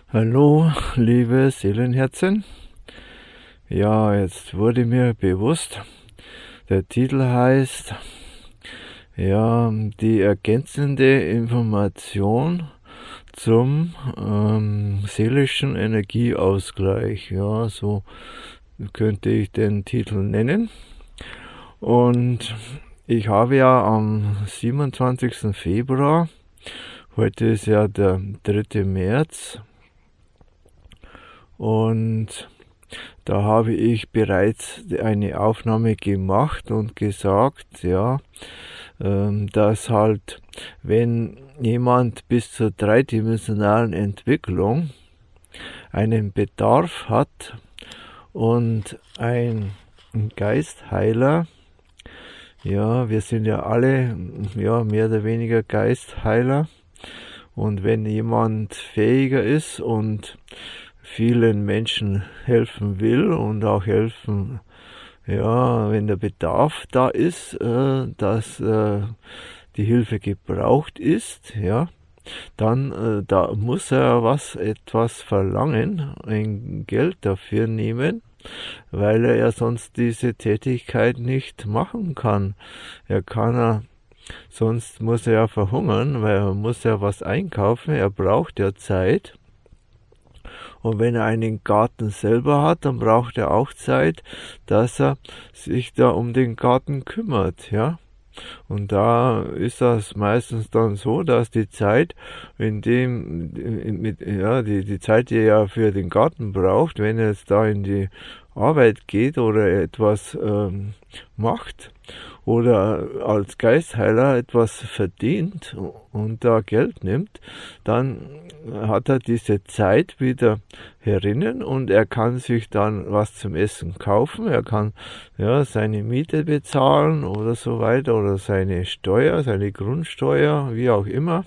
Hallo, liebe Seelenherzen. Ja, jetzt wurde mir bewusst, der Titel heißt, ja, die ergänzende Information zum seelischen Energieausgleich. Ja, so könnte ich den Titel nennen. Und ich habe ja am 27. Februar, heute ist ja der 3. März, und da habe ich bereits eine Aufnahme gemacht und gesagt, ja, dass halt, wenn jemand bis zur dreidimensionalen Entwicklung einen Bedarf hat und ein Geistheiler, ja, wir sind ja alle, ja, mehr oder weniger Geistheiler, und wenn jemand fähiger ist und vielen Menschen helfen will und auch helfen, ja, wenn der Bedarf da ist, dass die Hilfe gebraucht ist, ja, dann da muss er etwas verlangen, ein Geld dafür nehmen, weil er ja sonst diese Tätigkeit nicht machen kann. Sonst muss er ja verhungern, weil er muss ja was einkaufen, er braucht ja Zeit. Und wenn er einen Garten selber hat, dann braucht er auch Zeit, dass er sich da um den Garten kümmert, ja. Und da ist das meistens dann so, dass die Zeit, die Zeit, die er für den Garten braucht, wenn er jetzt da in die Arbeit geht oder etwas macht oder als Geistheiler etwas verdient und da Geld nimmt, dann hat er diese Zeit wieder herinnen und er kann sich dann was zum Essen kaufen, er kann ja seine Miete bezahlen oder so weiter oder seine Steuer, seine Grundsteuer, wie auch immer.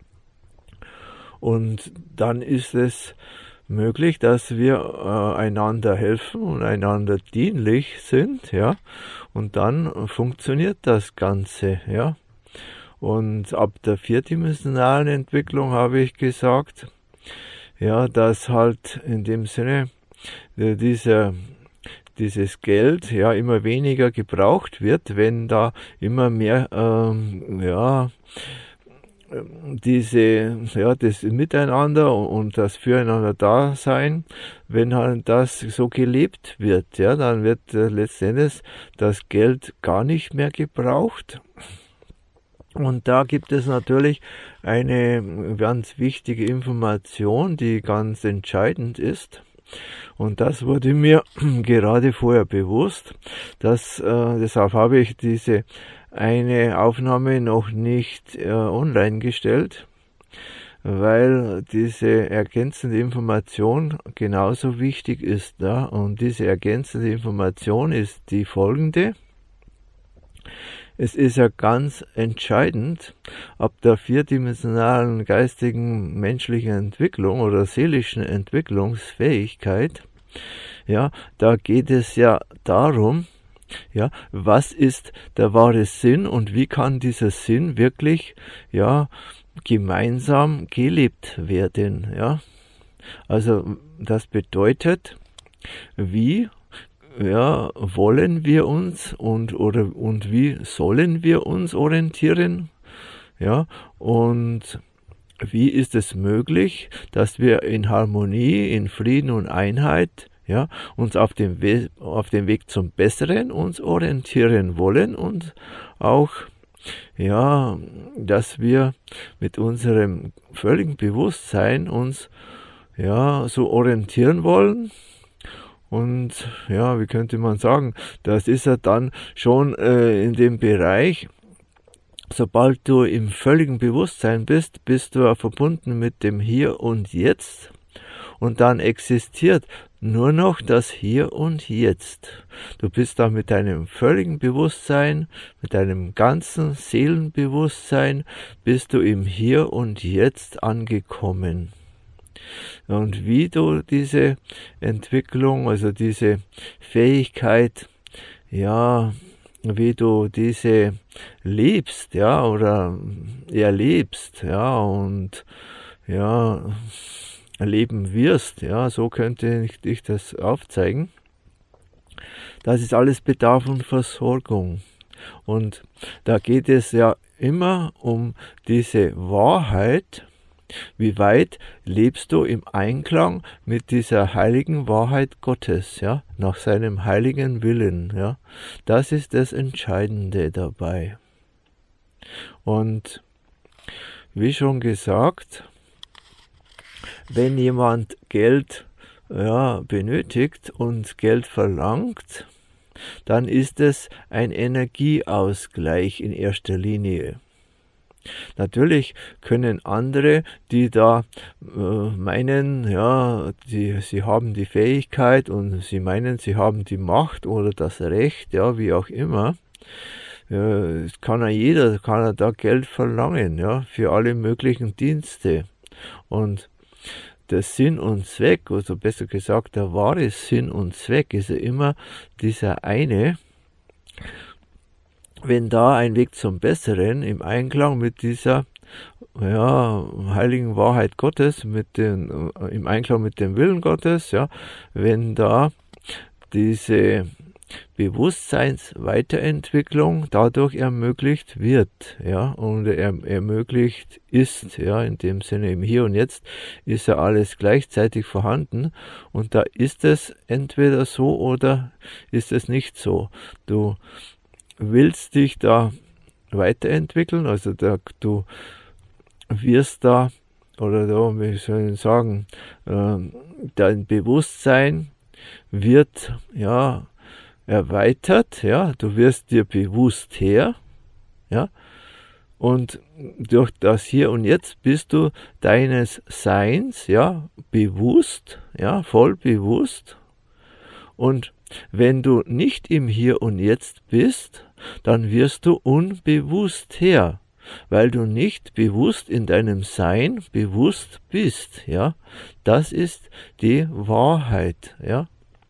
Und dann ist es möglich, dass wir einander helfen und einander dienlich sind, ja, und dann funktioniert das Ganze, ja. Und ab der vierdimensionalen Entwicklung habe ich gesagt, ja, dass halt in dem Sinne dieses Geld ja immer weniger gebraucht wird, wenn da immer mehr das Miteinander und das Füreinander-Dasein, wenn halt das so gelebt wird, ja, dann wird letztendlich das Geld gar nicht mehr gebraucht. Und da gibt es natürlich eine ganz wichtige Information, die ganz entscheidend ist. Und das wurde mir gerade vorher bewusst, deshalb habe ich diese eine Aufnahme noch nicht online gestellt, weil diese ergänzende Information genauso wichtig ist. Ja? Und diese ergänzende Information ist die folgende. Es ist ja ganz entscheidend, ab der vierdimensionalen geistigen menschlichen Entwicklung oder seelischen Entwicklungsfähigkeit, ja, da geht es ja darum, ja, was ist der wahre Sinn und wie kann dieser Sinn wirklich, ja, gemeinsam gelebt werden, ja. Also, das bedeutet, wie wollen wir uns und wie sollen wir uns orientieren? Ja, und wie ist es möglich, dass wir in Harmonie, in Frieden und Einheit, ja, uns auf dem Weg zum Besseren uns orientieren wollen und auch, ja, dass wir mit unserem völligen Bewusstsein uns, ja, so orientieren wollen. Und ja, wie könnte man sagen, das ist ja dann schon in dem Bereich, sobald du im völligen Bewusstsein bist, bist du ja verbunden mit dem Hier und Jetzt. Und dann existiert nur noch das Hier und Jetzt. Du bist da mit deinem völligen Bewusstsein, mit deinem ganzen Seelenbewusstsein, bist du im Hier und Jetzt angekommen. Und wie du diese Entwicklung, also diese Fähigkeit, ja, wie du diese lebst, ja, oder erlebst, ja, und ja, leben wirst, ja, so könnte ich das aufzeigen. Das ist alles Bedarf und Versorgung. Und da geht es ja immer um diese Wahrheit. Wie weit lebst du im Einklang mit dieser heiligen Wahrheit Gottes, ja, nach seinem heiligen Willen, ja? Das ist das Entscheidende dabei. Und wie schon gesagt, wenn jemand Geld benötigt und Geld verlangt, dann ist es ein Energieausgleich in erster Linie. Natürlich können andere, die da meinen, ja, sie haben die Fähigkeit und sie meinen, sie haben die Macht oder das Recht, ja, wie auch immer, kann er da Geld verlangen, ja, für alle möglichen Dienste. Und der Sinn und Zweck, also besser gesagt, der wahre Sinn und Zweck ist ja immer dieser eine. Wenn da ein Weg zum Besseren im Einklang mit dieser heiligen Wahrheit Gottes, im Einklang mit dem Willen Gottes, ja, wenn da diese Bewusstseinsweiterentwicklung dadurch ermöglicht wird, ja, und ermöglicht ist, ja, in dem Sinne im Hier und Jetzt ist ja alles gleichzeitig vorhanden und da ist es entweder so oder ist es nicht so. Du willst dich da weiterentwickeln, also du wirst da, oder da, wie soll ich sagen, dein Bewusstsein wird, ja, erweitert, ja, du wirst dir bewusst her, ja, und durch das Hier und Jetzt bist du deines Seins, ja, bewusst, ja, voll bewusst. Und wenn du nicht im Hier und Jetzt bist, dann wirst du unbewusst her, weil du nicht bewusst in deinem Sein bewusst bist, ja. Das ist die Wahrheit, ja.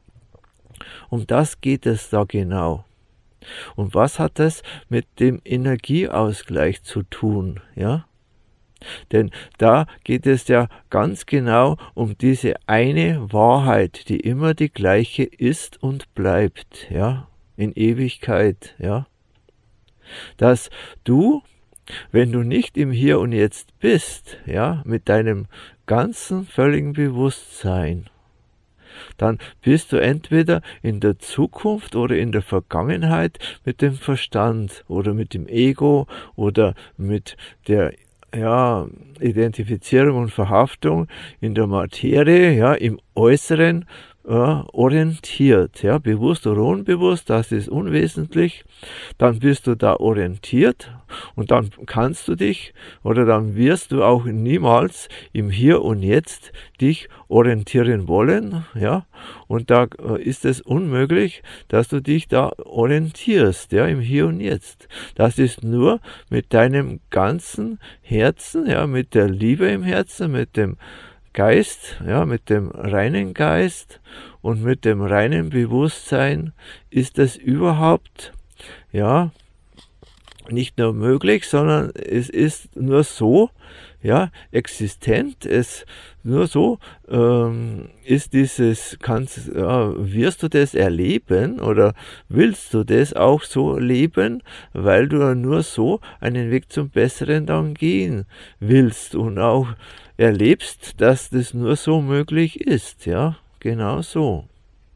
Um das geht es da genau. Und was hat das mit dem Energieausgleich zu tun, ja? Denn da geht es ja ganz genau um diese eine Wahrheit, die immer die gleiche ist und bleibt, ja, in Ewigkeit, ja. Dass du, wenn du nicht im Hier und Jetzt bist, ja, mit deinem ganzen völligen Bewusstsein, dann bist du entweder in der Zukunft oder in der Vergangenheit mit dem Verstand oder mit dem Ego oder mit der Identifizierung und Verhaftung in der Materie, ja, im Äußeren orientiert, ja, bewusst oder unbewusst, das ist unwesentlich, dann bist du da orientiert und dann kannst du dich oder dann wirst du auch niemals im Hier und Jetzt dich orientieren wollen, ja, und da ist es unmöglich, dass du dich da orientierst, ja, im Hier und Jetzt. Das ist nur mit deinem ganzen Herzen, ja, mit der Liebe im Herzen, mit dem Geist, ja, mit dem reinen Geist und mit dem reinen Bewusstsein ist es überhaupt, ja, nicht nur möglich, sondern es ist nur so, ja, existent, es nur so ist dieses, wirst du das erleben oder willst du das auch so leben, weil du nur so einen Weg zum Besseren dann gehen willst und auch erlebst, dass das nur so möglich ist, ja, genau so.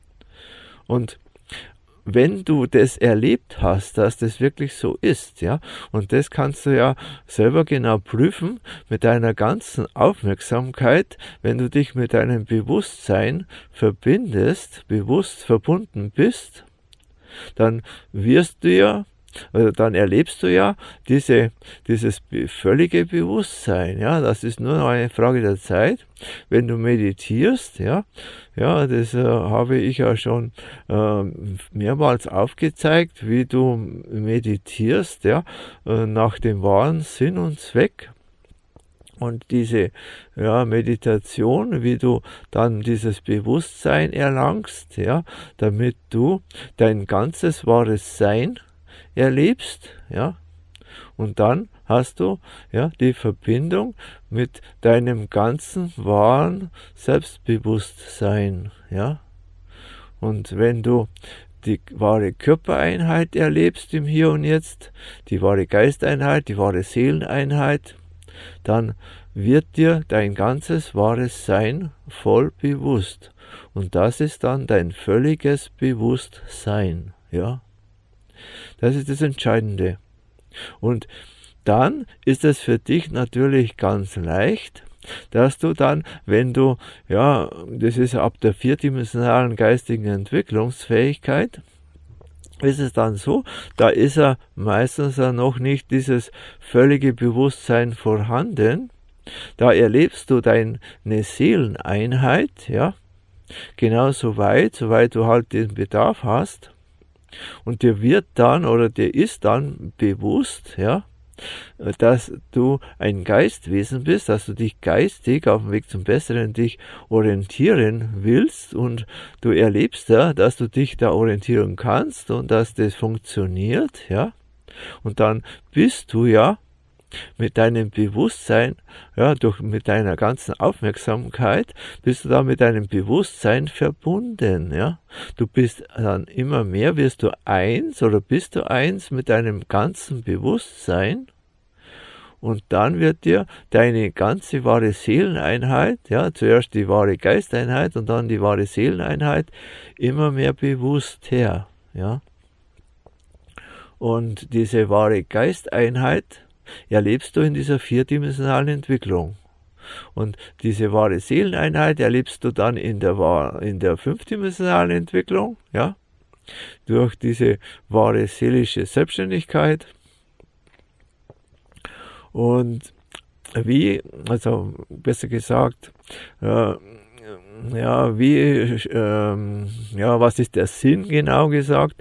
Und wenn du das erlebt hast, dass das wirklich so ist, ja, und das kannst du ja selber genau prüfen mit deiner ganzen Aufmerksamkeit, wenn du dich mit deinem Bewusstsein verbindest, bewusst verbunden bist, dann wirst du ja, also dann erlebst du ja dieses völlige Bewusstsein, ja, das ist nur noch eine Frage der Zeit, wenn du meditierst, ja, das habe ich ja schon mehrmals aufgezeigt, wie du meditierst, ja, nach dem wahren Sinn und Zweck. Und diese Meditation, wie du dann dieses Bewusstsein erlangst, ja, damit du dein ganzes wahres Sein erlebst, ja, und dann hast du ja die Verbindung mit deinem ganzen wahren Selbstbewusstsein, ja. Und wenn du die wahre Körpereinheit erlebst im Hier und Jetzt, die wahre Geisteinheit, die wahre Seeleneinheit, dann wird dir dein ganzes wahres Sein voll bewusst. Und das ist dann dein völliges Bewusstsein, ja. Das ist das Entscheidende. Und dann ist es für dich natürlich ganz leicht, dass du dann, wenn du, ja, das ist ab der vierdimensionalen geistigen Entwicklungsfähigkeit, ist es dann so, da ist ja meistens ja noch nicht dieses völlige Bewusstsein vorhanden. Da erlebst du deine Seeleneinheit, ja, genau so weit du halt den Bedarf hast. Und dir wird dann oder dir ist dann bewusst, ja, dass du ein Geistwesen bist, dass du dich geistig auf dem Weg zum Besseren dich orientieren willst und du erlebst ja, dass du dich da orientieren kannst und dass das funktioniert, ja. Und dann bist du ja mit deinem Bewusstsein, ja, mit deiner ganzen Aufmerksamkeit, bist du da mit deinem Bewusstsein verbunden, ja. Du bist dann immer mehr, wirst du eins oder bist du eins mit deinem ganzen Bewusstsein und dann wird dir deine ganze wahre Seeleneinheit, ja, zuerst die wahre Geisteinheit und dann die wahre Seeleneinheit immer mehr bewusst her, ja. Und diese wahre Geisteinheit erlebst du in dieser vierdimensionalen Entwicklung. Und diese wahre Seeleneinheit erlebst du dann in der fünfdimensionalen Entwicklung, ja, durch diese wahre seelische Selbstständigkeit. Und also besser gesagt, was ist der Sinn genau gesagt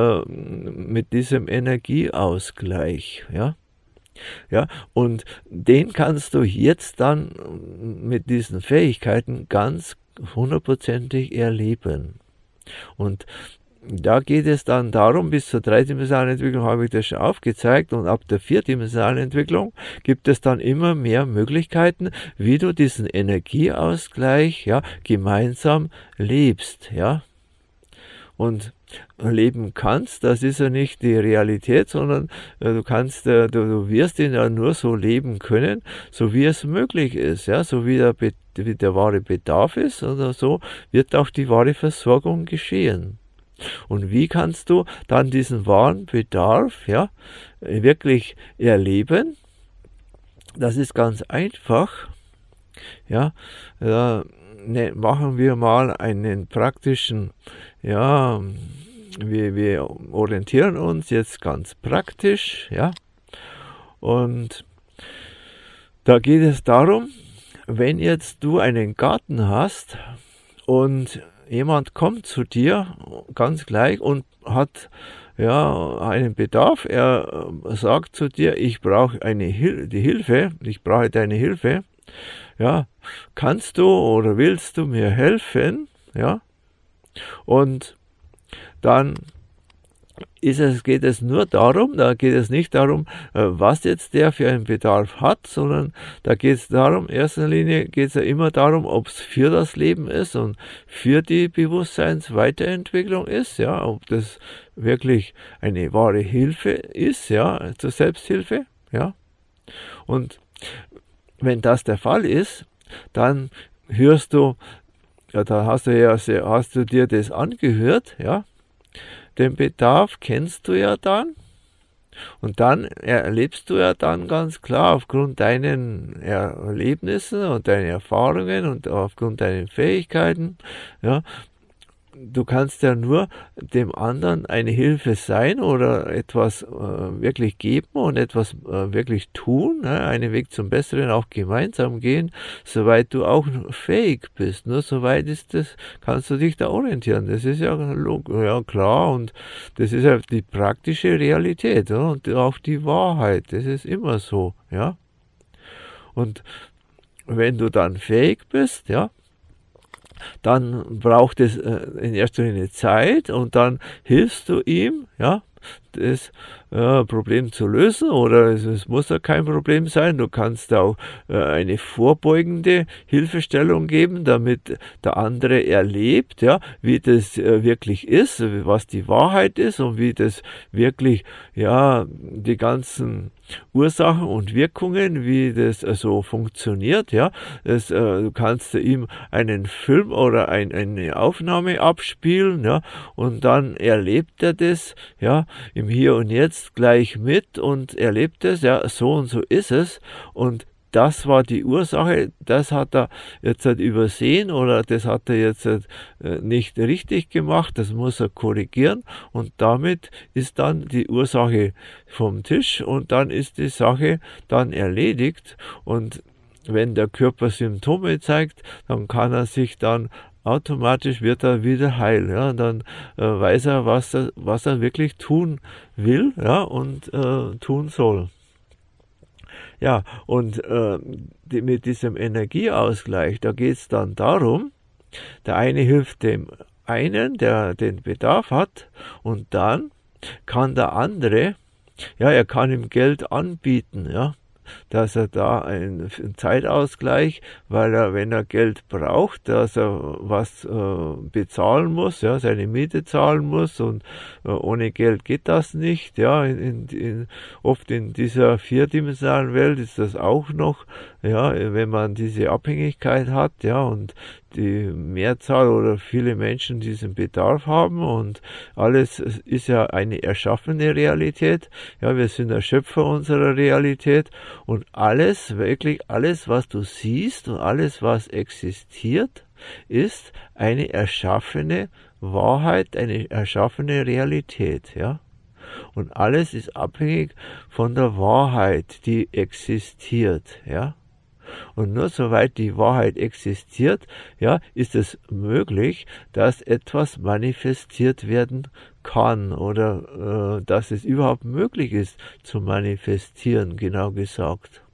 mit diesem Energieausgleich, ja? Ja, und den kannst du jetzt dann mit diesen Fähigkeiten ganz hundertprozentig erleben. Und da geht es dann darum, bis zur dreidimensionalen Entwicklung habe ich das schon aufgezeigt und ab der vierdimensionalen Entwicklung gibt es dann immer mehr Möglichkeiten, wie du diesen Energieausgleich, ja, gemeinsam lebst, ja. Und leben kannst, das ist ja nicht die Realität, sondern du wirst ihn ja nur so leben können, so wie es möglich ist, ja, so wie der wahre Bedarf ist, oder so wird auch die wahre Versorgung geschehen. Und wie kannst du dann diesen wahren Bedarf, ja, wirklich erleben? Das ist ganz einfach, ja, machen wir mal einen praktischen, ja, wir orientieren uns jetzt ganz praktisch, ja, und da geht es darum, wenn jetzt du einen Garten hast und jemand kommt zu dir ganz gleich und hat ja einen Bedarf, er sagt zu dir, ich brauche ich brauche deine Hilfe, ja, kannst du oder willst du mir helfen, ja, und dann geht es nur darum, da geht es nicht darum, was jetzt der für einen Bedarf hat, sondern da geht es darum, in erster Linie geht es ja immer darum, ob es für das Leben ist und für die Bewusstseinsweiterentwicklung ist, ja, ob das wirklich eine wahre Hilfe ist, ja, zur Selbsthilfe, ja, und wenn das der Fall ist, dann hörst du, ja, da hast du dir das angehört, ja, den Bedarf kennst du ja dann und dann erlebst du ja dann ganz klar aufgrund deinen Erlebnissen und deinen Erfahrungen und aufgrund deinen Fähigkeiten, ja, du kannst ja nur dem anderen eine Hilfe sein oder etwas wirklich geben und etwas wirklich tun, ne? Einen Weg zum Besseren auch gemeinsam gehen, soweit du auch fähig bist. Nur soweit kannst du dich da orientieren. Das ist ja klar und das ist ja die praktische Realität, ja? Und auch die Wahrheit. Das ist immer so, ja. Und wenn du dann fähig bist, ja, dann braucht es in erster Linie Zeit und dann hilfst du ihm, ja, das Problem zu lösen, oder es muss ja kein Problem sein. Du kannst auch eine vorbeugende Hilfestellung geben, damit der andere erlebt, ja, wie das wirklich ist, was die Wahrheit ist und wie das wirklich, ja, die ganzen Ursachen und Wirkungen, wie das so funktioniert, ja. Du kannst ihm einen Film oder eine Aufnahme abspielen, ja, und dann erlebt er das, ja, im Hier und Jetzt gleich mit und erlebt es, ja, so und so ist es, und das war die Ursache, das hat er jetzt halt übersehen oder das hat er jetzt halt nicht richtig gemacht, das muss er korrigieren, und damit ist dann die Ursache vom Tisch und dann ist die Sache dann erledigt. Und wenn der Körper Symptome zeigt, dann kann er sich dann automatisch wird er wieder heil, ja, und dann weiß er, was er wirklich tun will, ja, und tun soll. Ja, und mit diesem Energieausgleich, da geht es dann darum, der eine hilft dem einen, der den Bedarf hat, und dann kann der andere, ja, er kann ihm Geld anbieten, ja, dass er da einen Zeitausgleich, weil er, wenn er Geld braucht, dass er was bezahlen muss, ja, seine Miete zahlen muss, und ohne Geld geht das nicht, ja, oft in dieser vierdimensionalen Welt ist das auch noch, ja, wenn man diese Abhängigkeit hat, ja, und die Mehrzahl oder viele Menschen diesen Bedarf haben, und alles ist ja eine erschaffene Realität, ja, wir sind der Schöpfer unserer Realität, und alles, wirklich alles, was du siehst und alles, was existiert, ist eine erschaffene Wahrheit, eine erschaffene Realität, ja. Und alles ist abhängig von der Wahrheit, die existiert, ja. Und nur soweit die Wahrheit existiert, ja, ist es möglich, dass etwas manifestiert werden kann oder dass es überhaupt möglich ist zu manifestieren, genau gesagt.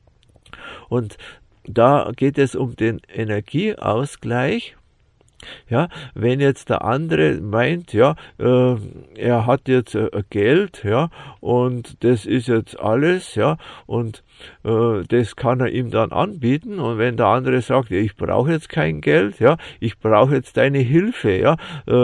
Und da geht es um den Energieausgleich. Ja, wenn jetzt der andere meint, ja, er hat jetzt Geld, ja, und das ist jetzt alles, ja, und das kann er ihm dann anbieten, und wenn der andere sagt, ja, ich brauche jetzt kein Geld, ja, ich brauche jetzt deine Hilfe, ja,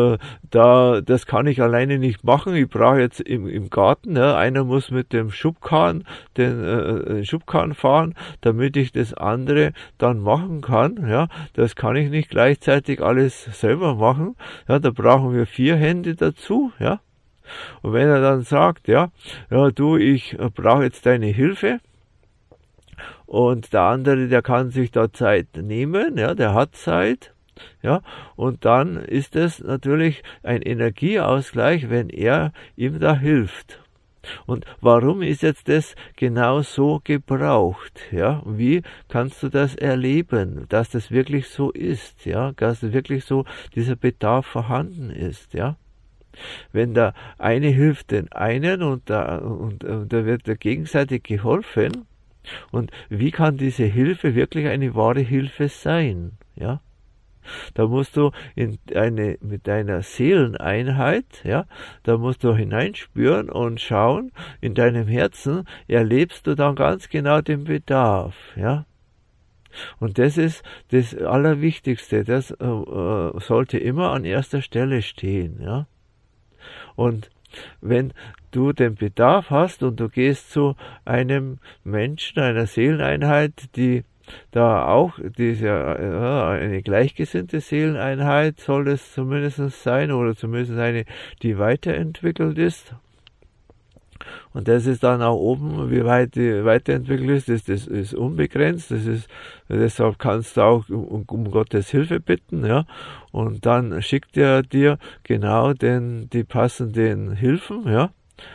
das kann ich alleine nicht machen, ich brauche jetzt im Garten, ja, einer muss mit dem Schubkarren den Schubkarren fahren, damit ich das andere dann machen kann, ja, das kann ich nicht gleichzeitig alles selber machen, ja, da brauchen wir 4 Hände dazu, ja, und wenn er dann sagt, ja, du, ich brauche jetzt deine Hilfe, und der andere, der kann sich da Zeit nehmen, ja, der hat Zeit, ja, und dann ist es natürlich ein Energieausgleich, wenn er ihm da hilft. Und warum ist jetzt das genau so gebraucht? Ja, wie kannst du das erleben, dass das wirklich so ist? Ja, dass wirklich so dieser Bedarf vorhanden ist? Ja, wenn der eine hilft den einen und da wird der gegenseitig geholfen. Und wie kann diese Hilfe wirklich eine wahre Hilfe sein? Ja, da musst du mit deiner Seeleneinheit, ja, da musst du hineinspüren und schauen, in deinem Herzen erlebst du dann ganz genau den Bedarf, ja. Und das ist das Allerwichtigste, das sollte immer an erster Stelle stehen, ja. Und wenn du den Bedarf hast und du gehst zu einem Menschen, einer Seeleneinheit, die da auch eine gleichgesinnte Seeleneinheit soll es zumindest sein, oder zumindest eine, die weiterentwickelt ist. Und das ist dann auch oben, wie weit die weiterentwickelt ist, das ist unbegrenzt, deshalb kannst du auch um Gottes Hilfe bitten, ja, und dann schickt er dir genau die passenden Hilfen, ja,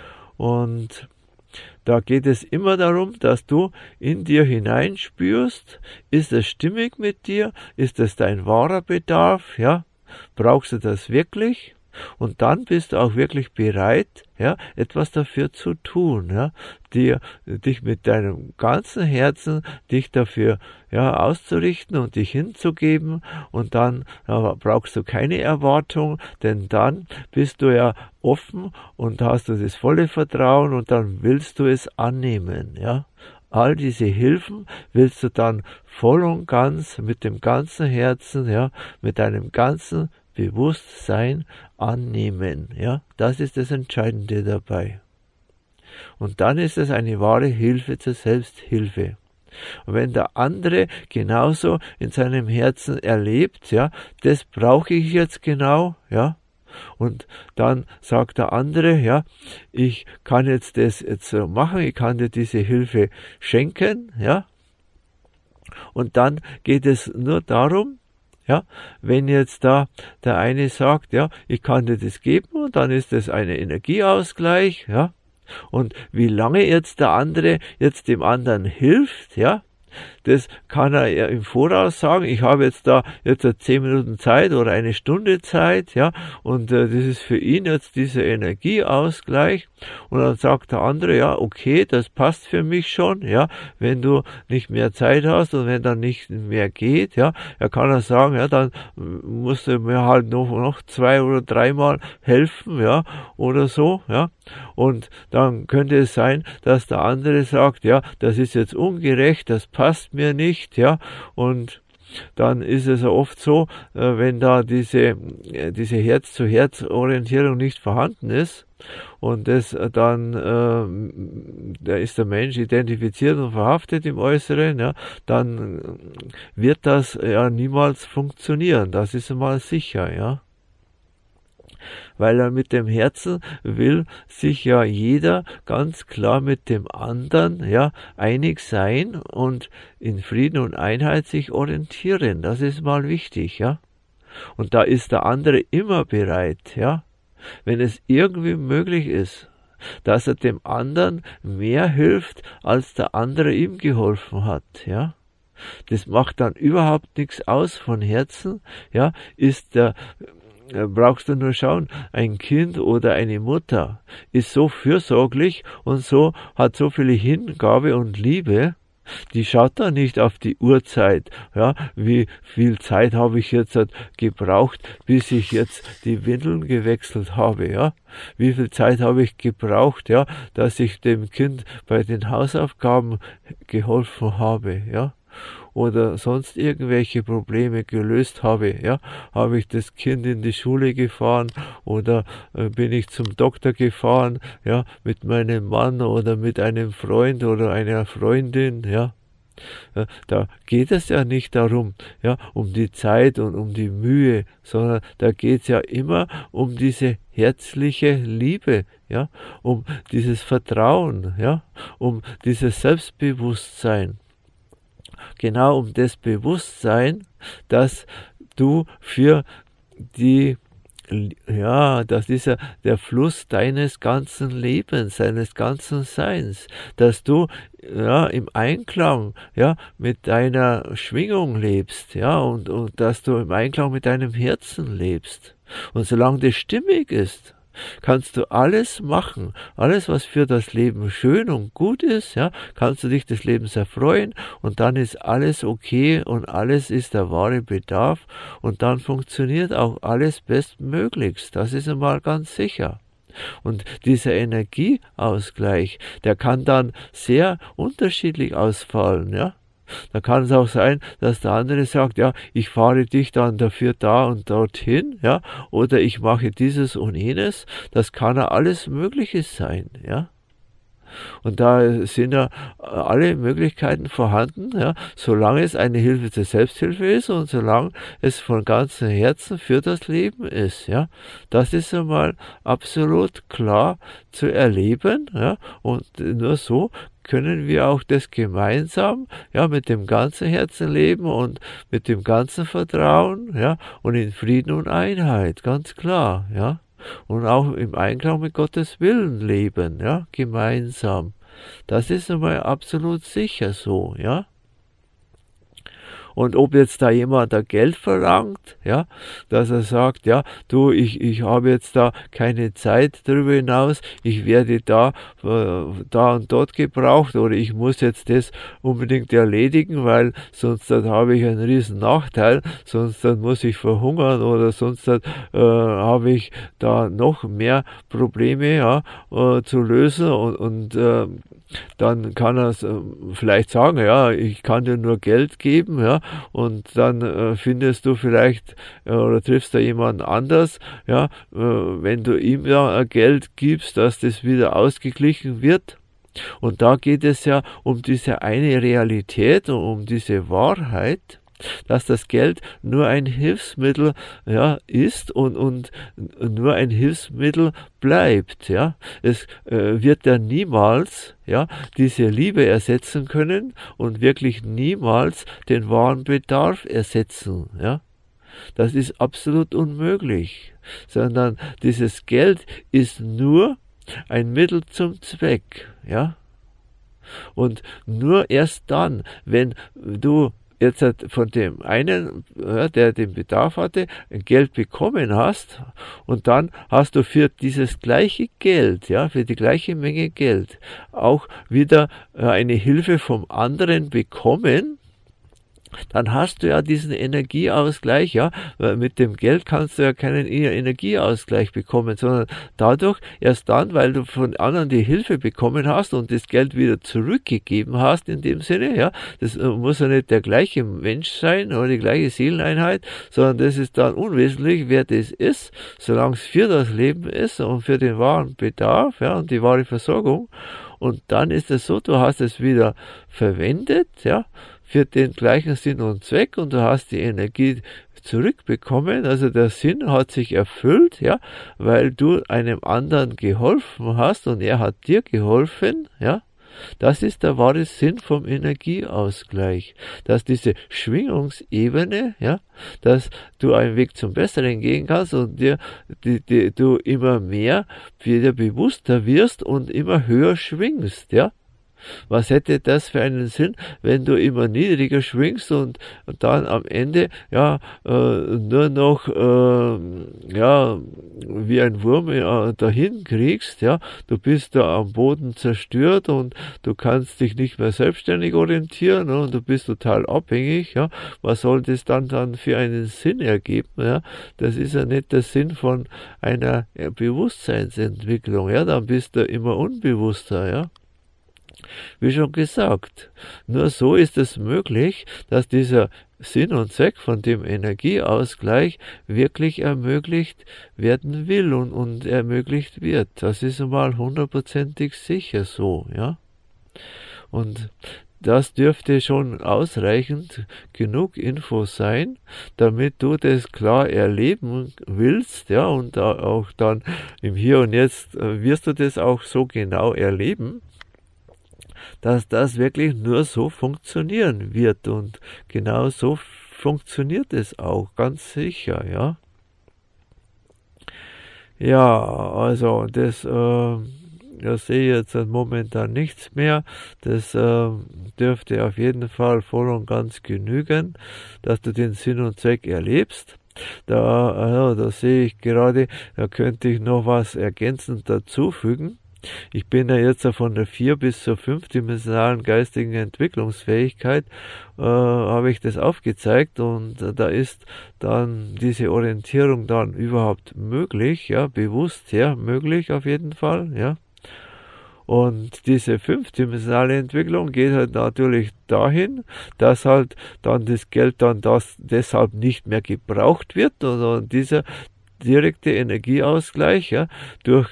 und da geht es immer darum, dass du in dir hineinspürst, ist es stimmig mit dir, ist es dein wahrer Bedarf, ja, brauchst du das wirklich? Und dann bist du auch wirklich bereit, ja, etwas dafür zu tun, ja, dich mit deinem ganzen Herzen, dich dafür, ja, auszurichten und dich hinzugeben, und dann brauchst du keine Erwartung, denn dann bist du ja offen und hast du das volle Vertrauen, und dann willst du es annehmen, ja. All diese Hilfen willst du dann voll und ganz mit dem ganzen Herzen, ja, mit deinem ganzen Bewusstsein annehmen, ja. Das ist das Entscheidende dabei. Und dann ist es eine wahre Hilfe zur Selbsthilfe. Und wenn der andere genauso in seinem Herzen erlebt, ja, das brauche ich jetzt genau, ja, und dann sagt der andere, ja, ich kann jetzt das jetzt so machen, ich kann dir diese Hilfe schenken, ja, und dann geht es nur darum, ja, wenn jetzt da der eine sagt, ja, ich kann dir das geben, und dann ist das ein Energieausgleich, ja, und wie lange jetzt der andere jetzt dem anderen hilft, ja, das kann er ja im Voraus sagen. Ich habe jetzt 10 Minuten Zeit oder eine Stunde Zeit, ja, und das ist für ihn jetzt dieser Energieausgleich. Und dann sagt der andere, ja, okay, das passt für mich schon, ja, wenn du nicht mehr Zeit hast und wenn dann nicht mehr geht, ja, er kann er sagen, ja, dann musst du mir halt noch 2 oder 3 Mal helfen, ja, oder so, ja. Und dann könnte es sein, dass der andere sagt, ja, das ist jetzt ungerecht, das passt mir nicht, ja, und dann ist es oft so, wenn da diese Herz-zu-Herz-Orientierung nicht vorhanden ist, und das dann, da ist der Mensch identifiziert und verhaftet im Äußeren, ja, dann wird das ja niemals funktionieren, das ist einmal sicher, ja. Weil er mit dem Herzen will sich ja jeder ganz klar mit dem anderen, ja, einig sein und in Frieden und Einheit sich orientieren. Das ist mal wichtig, ja. Und da ist der andere immer bereit, ja, wenn es irgendwie möglich ist, dass er dem anderen mehr hilft, als der andere ihm geholfen hat, ja. Das macht dann überhaupt nichts aus von Herzen, ja, brauchst du nur schauen, ein Kind oder eine Mutter ist so fürsorglich und hat so viele Hingabe und Liebe, die schaut da nicht auf die Uhrzeit, ja, wie viel Zeit habe ich jetzt gebraucht, bis ich jetzt die Windeln gewechselt habe, ja, wie viel Zeit habe ich gebraucht, ja, dass ich dem Kind bei den Hausaufgaben geholfen habe, ja, oder sonst irgendwelche Probleme gelöst habe, ja, habe ich das Kind in die Schule gefahren oder bin ich zum Doktor gefahren, ja, mit meinem Mann oder mit einem Freund oder einer Freundin, ja. Da geht es ja nicht darum, ja, um die Zeit und um die Mühe, sondern da geht es ja immer um diese herzliche Liebe, ja, um dieses Vertrauen, ja, um dieses Selbstbewusstsein. Genau um das Bewusstsein, dass du für das ist ja der Fluss deines ganzen Lebens, deines ganzen Seins, dass du ja im Einklang, ja, mit deiner Schwingung lebst, ja, und dass du im Einklang mit deinem Herzen lebst. Und solange das stimmig ist, kannst du alles machen, alles, was für das Leben schön und gut ist, ja, kannst du dich des Lebens erfreuen, und dann ist alles okay und alles ist der wahre Bedarf, und dann funktioniert auch alles bestmöglichst, das ist einmal ganz sicher. Und dieser Energieausgleich, der kann dann sehr unterschiedlich ausfallen, ja. Da kann es auch sein, dass der andere sagt, ja, ich fahre dich dann dafür da und dorthin, ja, oder ich mache dieses und jenes. Das kann ja alles Mögliche sein, ja. Und da sind ja alle Möglichkeiten vorhanden, ja, solange es eine Hilfe zur Selbsthilfe ist und solange es von ganzem Herzen für das Leben ist, ja. Das ist einmal absolut klar zu erleben, ja, und nur so können wir auch das gemeinsam, ja, mit dem ganzen Herzen leben und mit dem ganzen Vertrauen, ja, und in Frieden und Einheit, ganz klar, ja. Und auch im Einklang mit Gottes Willen leben, ja, gemeinsam. Das ist einmal absolut sicher so, ja. Und ob jetzt da jemand da Geld verlangt, ja, dass er sagt, ja, du, ich habe jetzt da keine Zeit darüber hinaus, ich werde da und dort gebraucht oder ich muss jetzt das unbedingt erledigen, weil sonst dann habe ich einen riesen Nachteil, sonst dann muss ich verhungern oder sonst dann habe ich da noch mehr Probleme, ja, zu lösen und dann kann er vielleicht sagen, ja, ich kann dir nur Geld geben, ja, und dann findest du vielleicht oder triffst da jemanden anders, ja, wenn du ihm ja Geld gibst, dass das wieder ausgeglichen wird. Und da geht es ja um diese eine Realität, um diese Wahrheit, dass das Geld nur ein Hilfsmittel, ja, ist und nur ein Hilfsmittel bleibt, ja. Es wird ja niemals, ja, diese Liebe ersetzen können und wirklich niemals den wahren Bedarf ersetzen, ja. Das ist absolut unmöglich, sondern dieses Geld ist nur ein Mittel zum Zweck, ja. Und nur erst dann, wenn du jetzt von dem einen, ja, der den Bedarf hatte, Geld bekommen hast und dann hast du für dieses gleiche Geld, ja, für die gleiche Menge Geld auch wieder eine Hilfe vom anderen bekommen, dann hast du ja diesen Energieausgleich, ja, weil mit dem Geld kannst du ja keinen Energieausgleich bekommen, sondern dadurch, erst dann, weil du von anderen die Hilfe bekommen hast und das Geld wieder zurückgegeben hast in dem Sinne, ja, das muss ja nicht der gleiche Mensch sein oder die gleiche Seeleneinheit, sondern das ist dann unwesentlich, wer das ist, solange es für das Leben ist und für den wahren Bedarf, ja, und die wahre Versorgung. Und dann ist es so, du hast es wieder verwendet, ja, für den gleichen Sinn und Zweck und du hast die Energie zurückbekommen, also der Sinn hat sich erfüllt, ja, weil du einem anderen geholfen hast und er hat dir geholfen, ja. Das ist der wahre Sinn vom Energieausgleich, dass diese Schwingungsebene, ja, dass du einen Weg zum Besseren gehen kannst und du immer mehr wieder bewusster wirst und immer höher schwingst, ja. Was hätte das für einen Sinn, wenn du immer niedriger schwingst und dann am Ende ja nur noch ja wie ein Wurm dahin kriegst, ja, du bist da am Boden zerstört und du kannst dich nicht mehr selbstständig orientieren, ne, und du bist total abhängig, ja. Was soll das dann für einen Sinn ergeben, ja? Das ist ja nicht der Sinn von einer Bewusstseinsentwicklung, ja, dann bist du immer unbewusster, ja. Wie schon gesagt, nur so ist es möglich, dass dieser Sinn und Zweck von dem Energieausgleich wirklich ermöglicht werden will und ermöglicht wird. Das ist einmal 100%ig sicher so, ja. Und das dürfte schon ausreichend genug Info sein, damit du das klar erleben willst, ja, und auch dann im Hier und Jetzt wirst du das auch so genau erleben, dass das wirklich nur so funktionieren wird und genau so funktioniert es auch, ganz sicher, ja. Ja, also das sehe ich jetzt momentan nichts mehr. Das dürfte auf jeden Fall voll und ganz genügen, dass du den Sinn und Zweck erlebst. Da sehe ich gerade, da könnte ich noch was ergänzend dazufügen. Ich bin ja jetzt von der 4 bis zur 5-dimensionalen geistigen Entwicklungsfähigkeit, habe ich das aufgezeigt und da ist dann diese Orientierung dann überhaupt möglich, ja, bewusst, ja, möglich auf jeden Fall, ja. Und diese 5-dimensionale Entwicklung geht halt natürlich dahin, dass halt dann das Geld dann deshalb nicht mehr gebraucht wird, oder dieser direkte Energieausgleich, ja, durch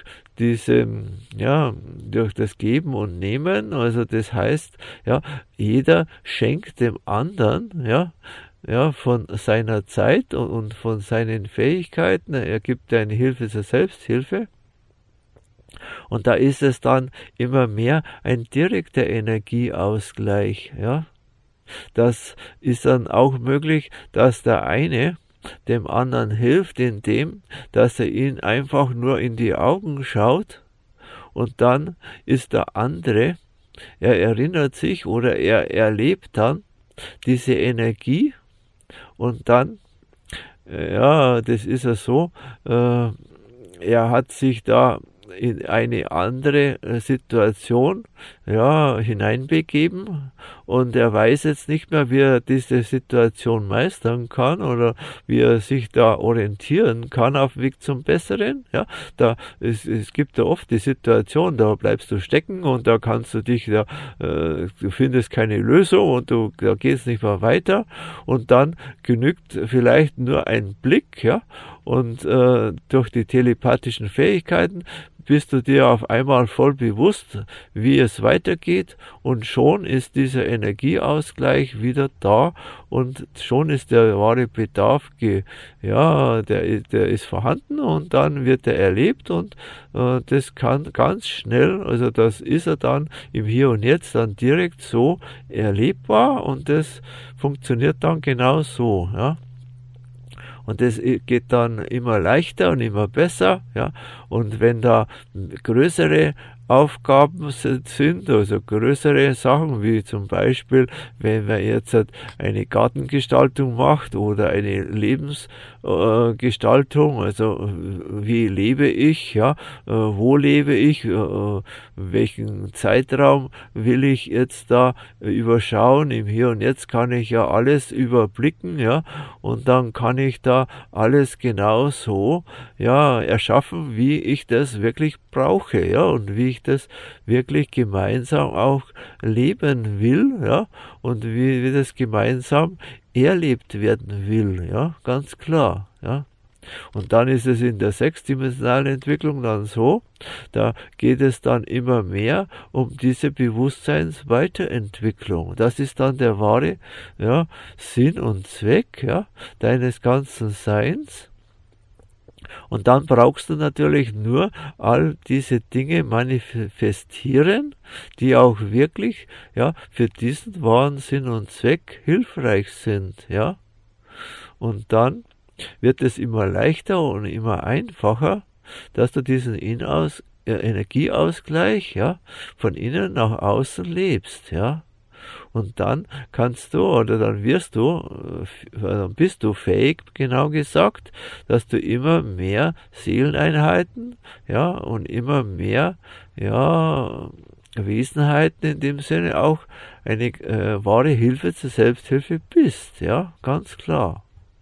durch das Geben und Nehmen, also das heißt, ja, jeder schenkt dem anderen, ja, von seiner Zeit und von seinen Fähigkeiten, er gibt eine Hilfe zur Selbsthilfe. Und da ist es dann immer mehr ein direkter Energieausgleich, ja. Das ist dann auch möglich, dass der eine dem anderen hilft, indem, dass er ihn einfach nur in die Augen schaut und dann ist der andere, er erinnert sich oder er erlebt dann, diese Energie und dann, ja, das ist ja so, er hat sich da in eine andere Situation, ja, hineinbegeben und er weiß jetzt nicht mehr, wie er diese Situation meistern kann oder wie er sich da orientieren kann auf dem Weg zum Besseren. Ja, es gibt da oft die Situation, da bleibst du stecken und da kannst du dich da, du findest keine Lösung und da geht's nicht mehr weiter und dann genügt vielleicht nur ein Blick, ja, und durch die telepathischen Fähigkeiten bist du dir auf einmal voll bewusst, wie es weitergeht und schon ist dieser Energieausgleich wieder da und schon ist der wahre Bedarf, der ist vorhanden und dann wird er erlebt und das kann ganz schnell, also das ist er dann im Hier und Jetzt dann direkt so erlebbar und das funktioniert dann genau so, ja. Und das geht dann immer leichter und immer besser, ja. Und wenn da größere Aufgaben sind, also größere Sachen, wie zum Beispiel, wenn man jetzt eine Gartengestaltung macht oder eine Lebensgestaltung, also wie lebe ich, ja, wo lebe ich, welchen Zeitraum will ich jetzt da überschauen, im Hier und Jetzt kann ich ja alles überblicken, ja, und dann kann ich da alles genau so, ja, erschaffen, wie ich das wirklich brauche, ja, und wie ich das wirklich gemeinsam auch leben will, ja, und wie das gemeinsam erlebt werden will, ja, ganz klar, ja. Und dann ist es in der sechsdimensionalen Entwicklung dann so, da geht es dann immer mehr um diese Bewusstseinsweiterentwicklung. Das ist dann der wahre, ja, Sinn und Zweck, ja, deines ganzen Seins. Und dann brauchst du natürlich nur all diese Dinge manifestieren, die auch wirklich, ja, für diesen wahren Sinn und Zweck hilfreich sind, ja. Und dann wird es immer leichter und immer einfacher, dass du diesen Energieausgleich, ja, von innen nach außen lebst, ja. Und dann kannst du oder dann bist du fähig, genau gesagt, dass du immer mehr Seeleneinheiten, ja, und immer mehr, ja, Wesenheiten in dem Sinne auch eine wahre Hilfe zur Selbsthilfe bist, ja, ganz klar.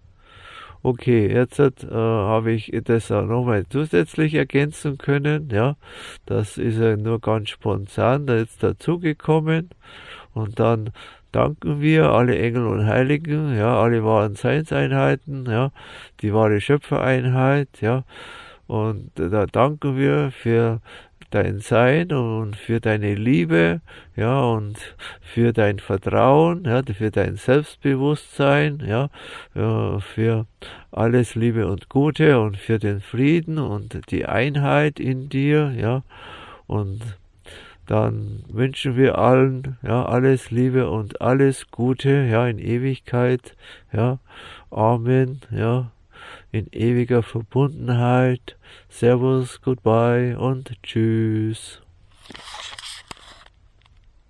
Okay, jetzt habe ich das auch nochmal zusätzlich ergänzen können, ja, das ist ja nur ganz spontan da jetzt dazugekommen. Und dann danken wir alle Engel und Heiligen, ja, alle wahren Seinseinheiten, ja, die wahre Schöpfereinheit, ja, und da danken wir für dein Sein und für deine Liebe, ja, und für dein Vertrauen, ja, für dein Selbstbewusstsein, ja, für alles Liebe und Gute und für den Frieden und die Einheit in dir, ja, und dann wünschen wir allen, ja, alles Liebe und alles Gute, ja, in Ewigkeit, ja, Amen, ja, in ewiger Verbundenheit. Servus, goodbye und tschüss.